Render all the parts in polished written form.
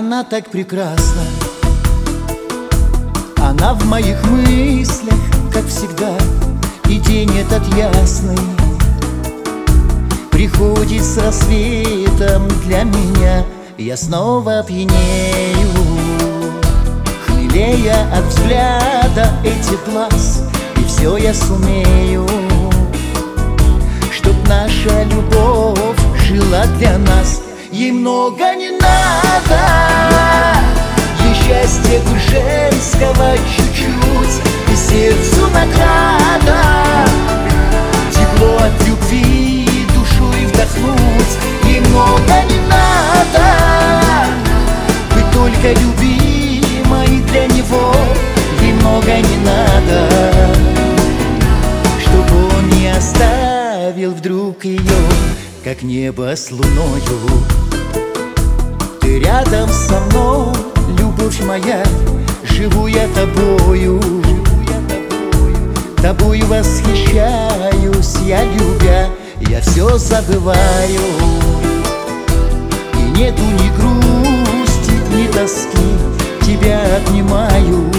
Она так прекрасна, она в моих мыслях, как всегда, и день этот ясный приходит с рассветом для меня. Я снова пьянею, хмелея от взгляда этих глаз, и все я сумею, чтоб наша любовь жила для нас. Ей много не надо, ей счастье бы женского чуть-чуть, и сердцу награда тепло от любви душой вдохнуть. Ей много не надо, быть только любимой для него. Ей много не надо, чтоб он не оставил вдруг ее, как небо с луною. Ты рядом со мной, любовь моя, живу я тобою, тобою восхищаюсь я, любя, я все забываю. И нету ни грусти, ни тоски, тебя обнимаю,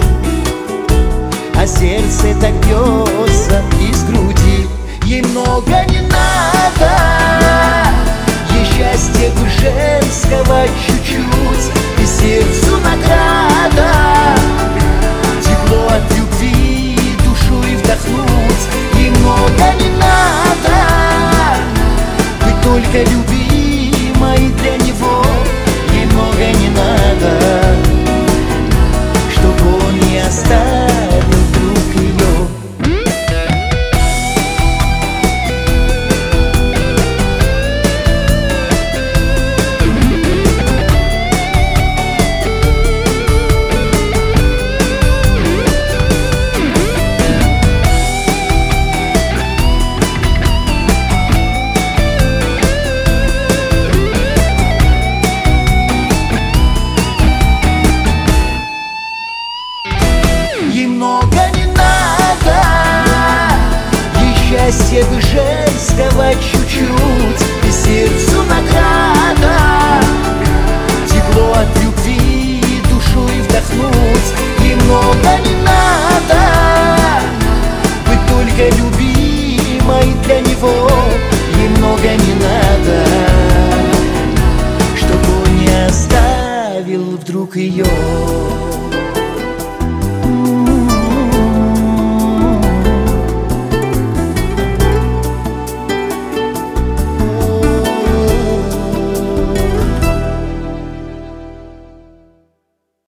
а сердце так бьется из груди. Ей много не надо, ей счастье бы женского чуть-чуть, и сердцу награда тепло от любви душой вдохнуть. Ей много не надо, быть только любимой для него. Ей много не надо, чтоб он не оставил вдруг ее. Ей много не надо, ей счастье бы женского чуть-чуть, и сердцу награда тепло от любви душой вдохнуть. Ей много не надо, быть только любимой для него. Ей много не надо, чтоб он не оставил вдруг ее.